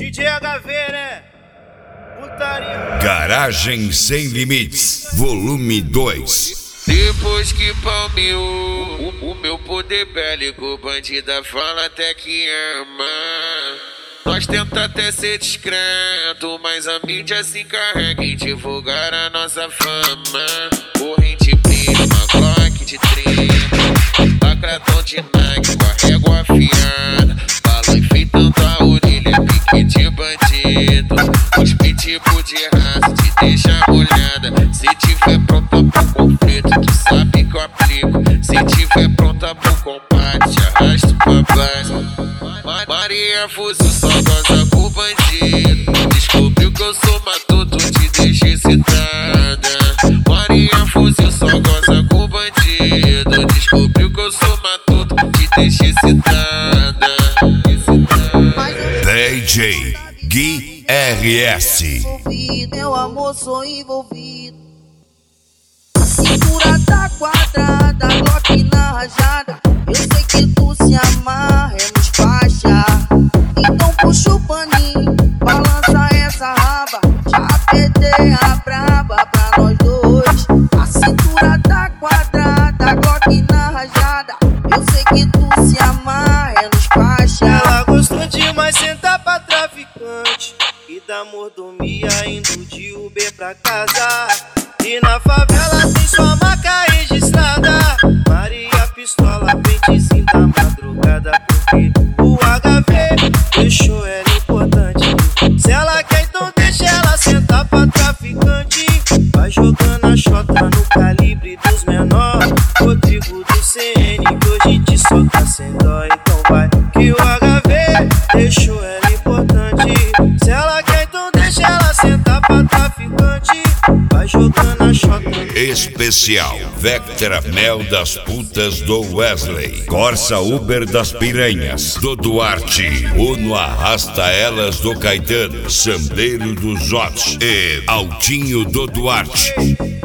DJ HV, né? Putaria. Garagem Sem Limites, volume 2. Depois que palmeou o meu poder bélico, bandida fala até que ama. Nós tenta até ser discreto, mas a mídia se encarrega em divulgar a nossa fama. Corrente prima, Glock de 30, lacratão de Nike com a régua afiada, balão enfeitando a orelha, pique de bandido. Os pitbull de raça te deixa molhada. Se tiver pronta pro conflito, tu sabe que eu aplico. Se tiver pronta pro combate, arrasto pra baixo. Maria Fuzil só goza com bandido. Descobriu que eu sou matuto, te deixa excitada. Maria Fuzil só goza com bandido. Descobriu que eu sou matuto, te deixa excitada. DJ Gui RS. Meu amor, sou envolvido. A cintura tá quadrada, Glock na rajada. Eu sei que tu se amarra, é nos faixa. Então puxa o paninho, balança essa raba. Já apertei a braba pra nós dois. A cintura tá quadrada, Glock na rajada. Eu sei que tu se amarra, é nos faixa. Ela gostou demais sentar pra traficante e da mordomia indo de Uber pra casa. E na favela tem sua marca registrada. Maria Pistola, pentezinho da madrugada. Porque o HV deixou ela importante. Se ela quer, então deixa ela sentar pra traficante. Vai jogando a chota no calibre dos menor. Rodrigo do CN, que hoje te solta sem dó. Então vai, que o HV deixou ela importante. Se ela quer, então deixa ela sentar pra traficante. Vai jogando a chota. Especial Vectra Mel das Putas do Wesley, Corsa Uber das Piranhas do Duarte, Uno Arrasta Elas do Caetano, Sambeiro do Zote e Altinho do Duarte.